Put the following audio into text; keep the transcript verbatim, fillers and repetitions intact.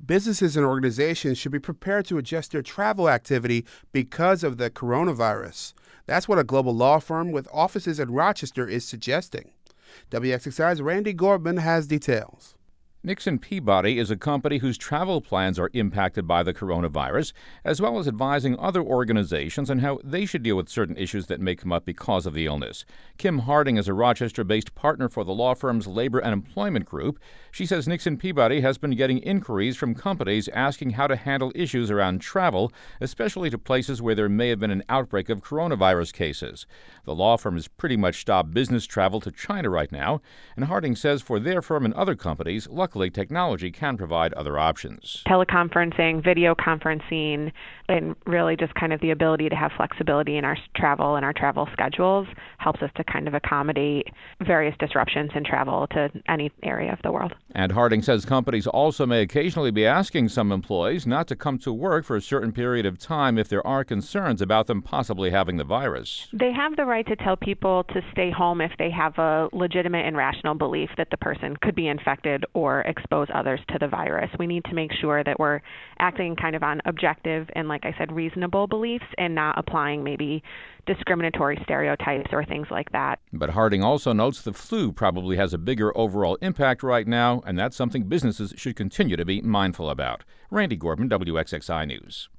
Businesses and organizations should be prepared to adjust their travel activity because of the coronavirus. That's what a global law firm with offices in Rochester is suggesting. W X X I's Randy Gordman has details. Nixon Peabody is a company whose travel plans are impacted by the coronavirus, as well as advising other organizations on how they should deal with certain issues that may come up because of the illness. Kim Harding is a Rochester-based partner for the law firm's Labor and Employment Group. She says Nixon Peabody has been getting inquiries from companies asking how to handle issues around travel, especially to places where there may have been an outbreak of coronavirus cases. The law firm has pretty much stopped business travel to China right now, and Harding says for their firm and other companies, luckily technology can provide other options. Teleconferencing, video conferencing, and really just kind of the ability to have flexibility in our travel and our travel schedules helps us to kind of accommodate various disruptions in travel to any area of the world. And Harding says companies also may occasionally be asking some employees not to come to work for a certain period of time if there are concerns about them possibly having the virus. They have the right to tell people to stay home if they have a legitimate and rational belief that the person could be infected or expose others to the virus. We need to make sure that we're acting kind of on objective and, like I said, reasonable beliefs and not applying maybe discriminatory stereotypes or things like that. But Harding also notes the flu probably has a bigger overall impact right now, and that's something businesses should continue to be mindful about. Randy Gordman, W X X I News.